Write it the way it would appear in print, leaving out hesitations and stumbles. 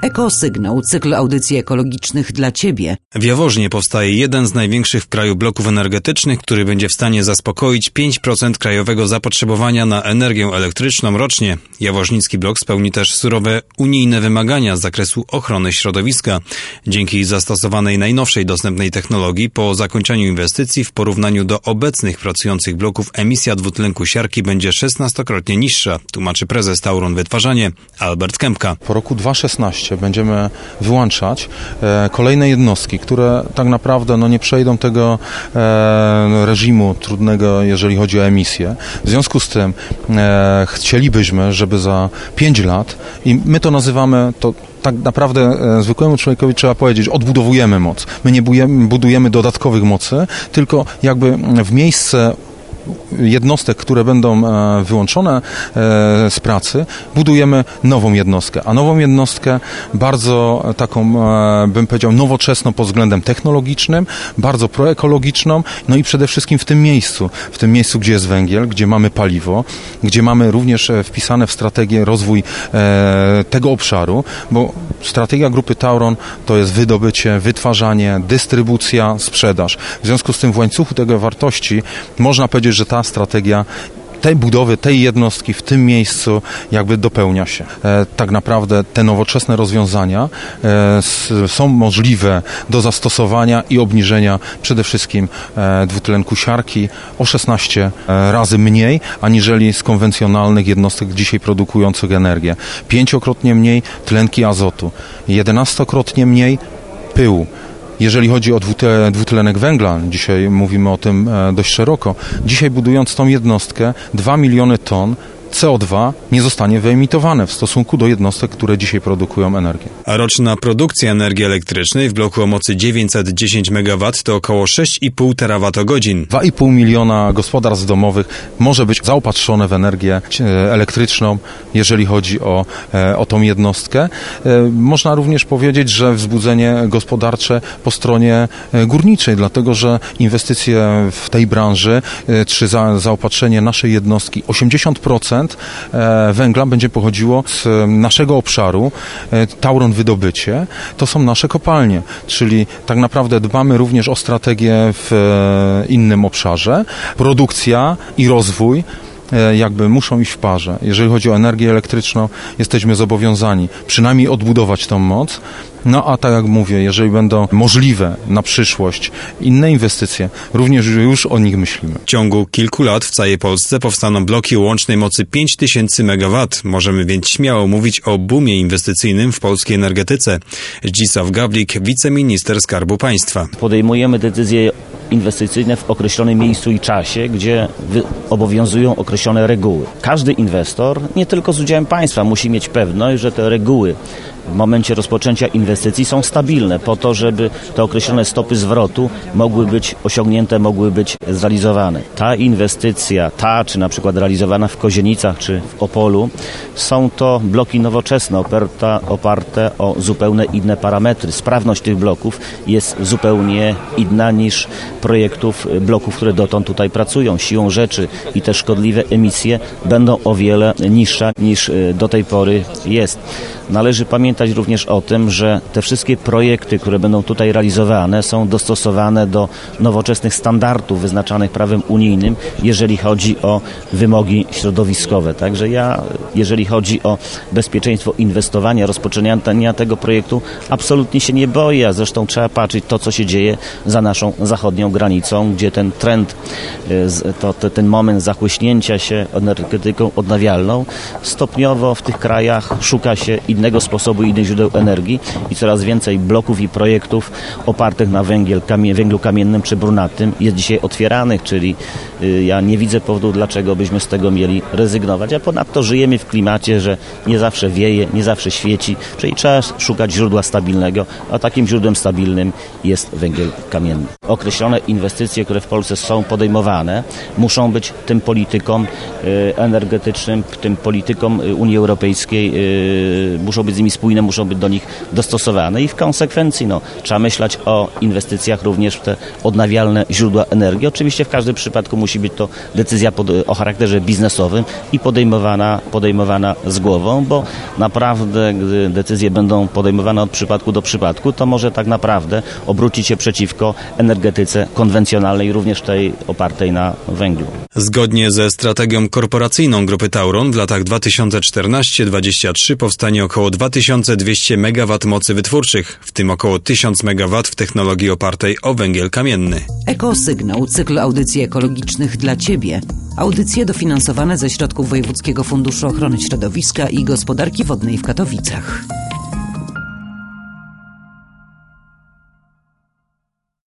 Ekosygnał, cykl audycji ekologicznych dla Ciebie. W Jaworznie powstaje jeden z największych w kraju bloków energetycznych, który będzie w stanie zaspokoić 5% krajowego zapotrzebowania na energię elektryczną rocznie. Jaworznicki blok spełni też surowe unijne wymagania z zakresu ochrony środowiska. Dzięki zastosowanej najnowszej dostępnej technologii po zakończeniu inwestycji w porównaniu do obecnych pracujących bloków emisja dwutlenku siarki będzie 16-krotnie niższa, tłumaczy prezes Tauron Wytwarzanie Albert Kępka. Po roku 2016 będziemy wyłączać kolejne jednostki, które tak naprawdę nie przejdą tego reżimu trudnego, jeżeli chodzi o emisję. W związku z tym chcielibyśmy, żeby za 5 lat, i my to nazywamy, to tak naprawdę zwykłemu człowiekowi trzeba powiedzieć, odbudowujemy moc. My nie budujemy dodatkowych mocy, tylko jakby w miejsce jednostek, które będą wyłączone z pracy, budujemy nową jednostkę. A nową jednostkę bardzo taką, bym powiedział, nowoczesną pod względem technologicznym, bardzo proekologiczną, no i przede wszystkim w tym miejscu, gdzie jest węgiel, gdzie mamy paliwo, gdzie mamy również wpisane w strategię rozwój tego obszaru, bo strategia grupy Tauron to jest wydobycie, wytwarzanie, dystrybucja, sprzedaż. W związku z tym w łańcuchu tego wartości można powiedzieć, że ta strategia tej budowy, tej jednostki w tym miejscu jakby dopełnia się. Tak naprawdę te nowoczesne rozwiązania są możliwe do zastosowania i obniżenia przede wszystkim dwutlenku siarki o 16 razy mniej, aniżeli z konwencjonalnych jednostek dzisiaj produkujących energię. 5-krotnie mniej tlenki azotu, 11-krotnie mniej pyłu. Jeżeli chodzi o dwutlenek węgla, dzisiaj mówimy o tym dość szeroko, dzisiaj budując tą jednostkę 2 miliony ton CO2 nie zostanie wyemitowane w stosunku do jednostek, które dzisiaj produkują energię. A roczna produkcja energii elektrycznej w bloku o mocy 910 MW to około 6,5 terawatogodzin. 2,5 miliona gospodarstw domowych może być zaopatrzone w energię elektryczną, jeżeli chodzi o tą jednostkę. Można również powiedzieć, że wzbudzenie gospodarcze po stronie górniczej, dlatego że inwestycje w tej branży, czy zaopatrzenie naszej jednostki, 80% węgla będzie pochodziło z naszego obszaru. Tauron Wydobycie to są nasze kopalnie, czyli tak naprawdę dbamy również o strategię w innym obszarze. Produkcja i rozwój jakby muszą iść w parze. Jeżeli chodzi o energię elektryczną, jesteśmy zobowiązani przynajmniej odbudować tą moc. No a tak jak mówię, jeżeli będą możliwe na przyszłość inne inwestycje, również już o nich myślimy. W ciągu kilku lat w całej Polsce powstaną bloki o łącznej mocy 5000 MW. Możemy więc śmiało mówić o boomie inwestycyjnym w polskiej energetyce. Zdzisław Gawlik, wiceminister Skarbu Państwa. Podejmujemy decyzje inwestycyjne w określonym miejscu i czasie, gdzie obowiązują określone reguły. Każdy inwestor, nie tylko z udziałem państwa, musi mieć pewność, że te reguły w momencie rozpoczęcia inwestycji są stabilne po to, żeby te określone stopy zwrotu mogły być osiągnięte, mogły być zrealizowane. Ta inwestycja, czy na przykład realizowana w Kozienicach czy w Opolu, są to bloki nowoczesne, oparte o zupełnie inne parametry. Sprawność tych bloków jest zupełnie inna niż projektów bloków, które dotąd tutaj pracują. Siłą rzeczy i te szkodliwe emisje będą o wiele niższe niż do tej pory jest. Należy pamiętać również o tym, że te wszystkie projekty, które będą tutaj realizowane, są dostosowane do nowoczesnych standardów wyznaczanych prawem unijnym, jeżeli chodzi o wymogi środowiskowe. Także jeżeli chodzi o bezpieczeństwo inwestowania, rozpoczynania tego projektu, absolutnie się nie boję, a zresztą trzeba patrzeć to, co się dzieje za naszą zachodnią granicą, gdzie ten trend, ten moment zachłyśnięcia się energetyką odnawialną, stopniowo w tych krajach szuka się innego sposobu, innych źródeł energii i coraz więcej bloków i projektów opartych na węglu kamiennym czy brunatnym jest dzisiaj otwieranych, czyli ja nie widzę powodu, dlaczego byśmy z tego mieli rezygnować, a ponadto żyjemy w klimacie, że nie zawsze wieje, nie zawsze świeci, czyli trzeba szukać źródła stabilnego, a takim źródłem stabilnym jest węgiel kamienny. Określone inwestycje, które w Polsce są podejmowane, muszą być tym politykom energetycznym, tym politykom Unii Europejskiej, muszą być z nimi spójne, muszą być do nich dostosowane i w konsekwencji trzeba myśleć o inwestycjach również w te odnawialne źródła energii. Oczywiście w każdym przypadku musi być to decyzja o charakterze biznesowym i podejmowana z głową, bo naprawdę, gdy decyzje będą podejmowane od przypadku do przypadku, to może tak naprawdę obrócić się przeciwko energetyce konwencjonalnej, również tej opartej na węglu. Zgodnie ze strategią korporacyjną Grupy Tauron w latach 2014-2023 powstanie około 2200 MW mocy wytwórczych, w tym około 1000 MW w technologii opartej o węgiel kamienny. Ekosygnał, cykl audycji ekologicznych dla Ciebie. Audycje dofinansowane ze środków Wojewódzkiego Funduszu Ochrony Środowiska i Gospodarki Wodnej w Katowicach.